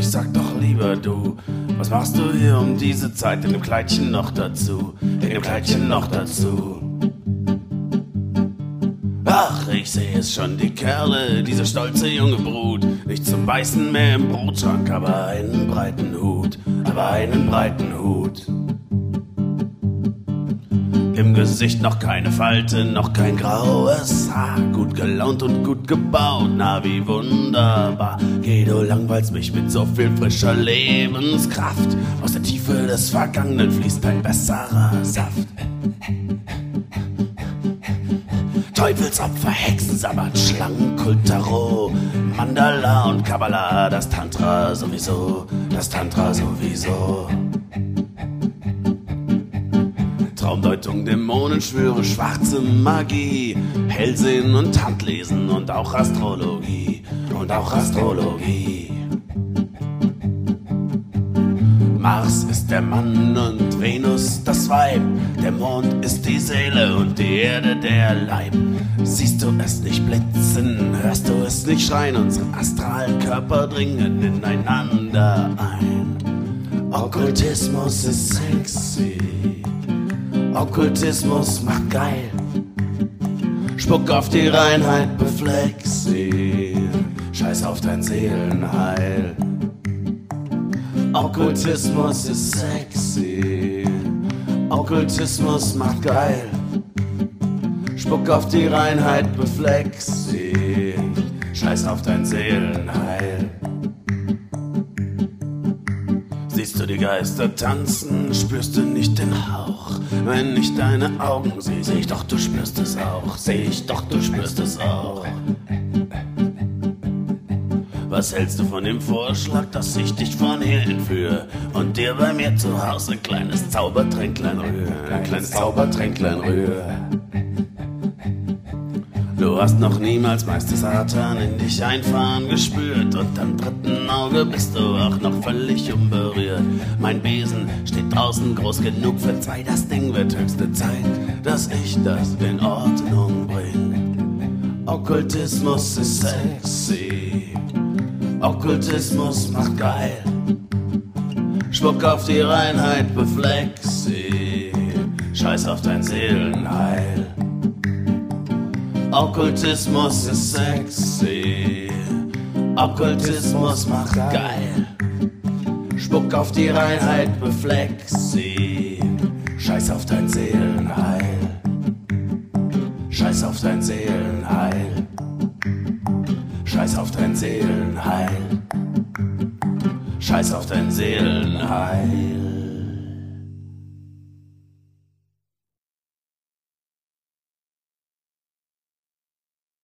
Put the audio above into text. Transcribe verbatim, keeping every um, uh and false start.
ich sag doch lieber du. Was machst du hier um diese Zeit in dem Kleidchen noch dazu? In dem Kleidchen noch dazu. Ach, ich sehe es schon, die Kerle, diese stolze junge Brut. Nicht zum Beißen mehr im Brotschrank, aber einen breiten Hut, aber einen breiten Hut. Im Gesicht noch keine Falte, noch kein graues Haar. Gut gelaunt und gut gebaut, na wie wunderbar. Geh, du langweilst mich mit so viel frischer Lebenskraft. Aus der Tiefe des Vergangenen fließt ein besserer Saft. Teufelsopfer, Hexensabbat, Schlangenkult, Tarot, Mandala und Kabbalah, das Tantra sowieso, das Tantra sowieso. Traumdeutung, Dämonenschwüre, schwarze Magie, Hellsehen und Handlesen und auch Astrologie, und auch Astrologie. Mars ist der Mann und Venus das Weib, der Mond ist die Seele und die Erde der Leib. Siehst du es nicht blitzen, hörst du es nicht schreien, unsere astralen Körper dringen ineinander ein. Okkultismus ist sexy, Okkultismus macht geil, spuck auf die Reinheit, befleck sie, scheiß auf dein Seelenheil. Okkultismus ist sexy, Okkultismus macht geil, spuck auf die Reinheit, befleck sie, scheiß auf dein Seelenheil. Siehst du die Geister tanzen, spürst du nicht den Hauch. Wenn ich deine Augen sehe, seh ich doch, du spürst es auch. Seh ich doch, du spürst es auch. Was hältst du von dem Vorschlag, dass ich dich von hier entführe und dir bei mir zu Hause ein kleines Zaubertränklein rühre? Ein kleines Zaubertränklein rühre. Du hast noch niemals Meister Satan in dich einfahren gespürt und am dritten Auge bist du auch noch völlig unberührt. Mein Besen steht draußen groß genug für zwei, das Ding wird höchste Zeit, dass ich das in Ordnung bring. Okkultismus ist sexy, Okkultismus macht geil, spuck auf die Reinheit, befleck sie, scheiß auf dein Seelenheil. Okkultismus ist sexy, Okkultismus macht geil, spuck auf die Reinheit, befleck sie, scheiß auf dein Seelenheil, scheiß auf dein Seelenheil, scheiß auf dein Seelenheil, scheiß auf dein Seelenheil.